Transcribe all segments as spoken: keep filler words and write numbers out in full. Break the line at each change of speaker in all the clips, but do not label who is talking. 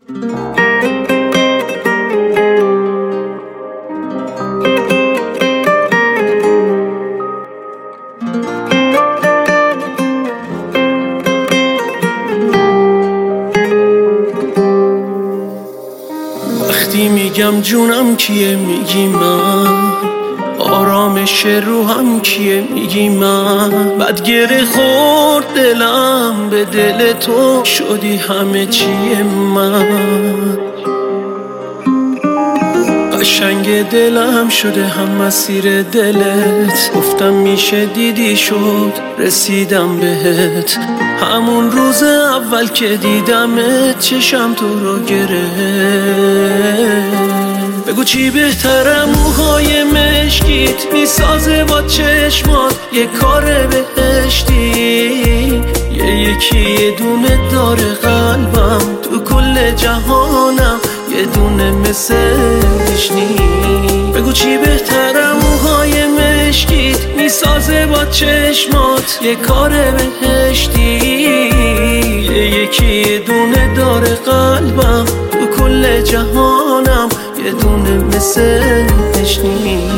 وقتی میگم جونم کیه میگی من، آرامش روحم کیه میگی من. بعد گره خورد دلم به دل تو، شدی همه چیه من. قشنگ دلم شده هم مسیر دلت، گفتم میشه دیدی شد رسیدم بهت. همون روز اول که دیدمت چشم تو رو گرفت. بگو چی بهتره موهای مشکیت میسازه با چشمات یه کار بهشتی. یه یکی یه دونه داره قلبم، تو کل جهانم یه دونه مثلش نی. بگو چی بهتره موهای مشکیت میسازه با چشمات یه کار بهشتی. یه یکی یه دونه داره قلبم، تو کل جهانم یه دونه مثلش نی.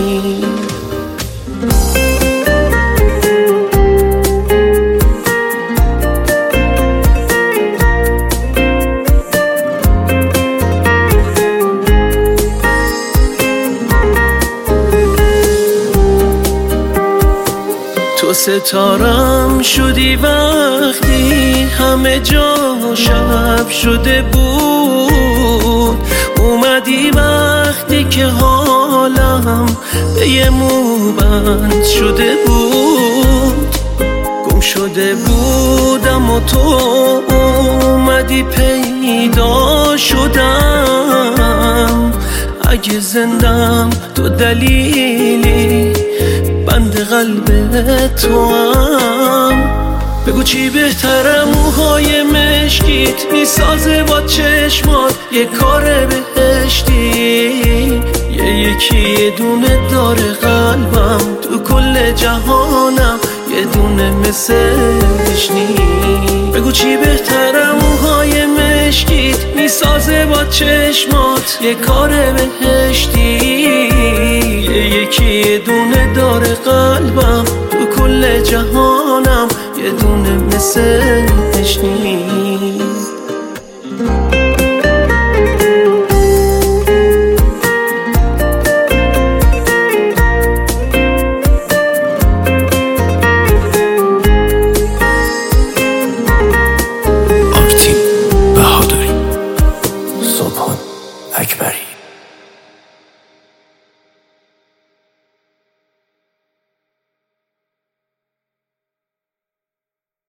تو ستارم شدی وقتی همه جا شب شده بود. اومدی وقتی که حالم به یه موبند شده بود. گم شده بودم و تو اومدی پیدا شدم. اگه زندم تو دلیلی بند قلب تو هم. بگو چی بهتره موهای مشکیت میسازه با چشمات یه کار بهشتی. یه یکی یه دونه داره قلبم، تو کل جهانم یه دونه مثلش نی. بگو چی بهتره موهای مشکیت میسازه با چشمات یه کار بهشتی. یه یکی یه دونه داره قلبم، تو کل جهانم یه دونه مثلش نی.
اکبری